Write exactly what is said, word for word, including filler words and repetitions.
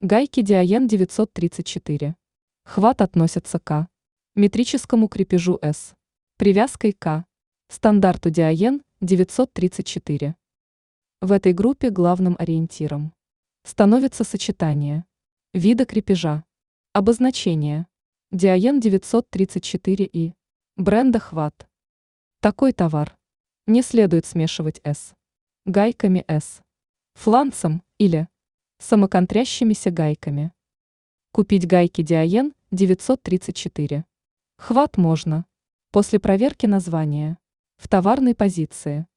Гайки Диаен девятьсот тридцать четыре. Хват относится к метрическому крепежу S. Привязкой к стандарту Диаен девятьсот тридцать четыре. В этой группе главным ориентиром становится сочетание вида крепежа, обозначения Диаен девятьсот тридцать четыре и бренда Хват. Такой товар не следует смешивать с гайками S, фланцем или самоконтрящимися гайками. Купить гайки Диаен девятьсот тридцать четыре. Хват можно после проверки названия в товарной позиции.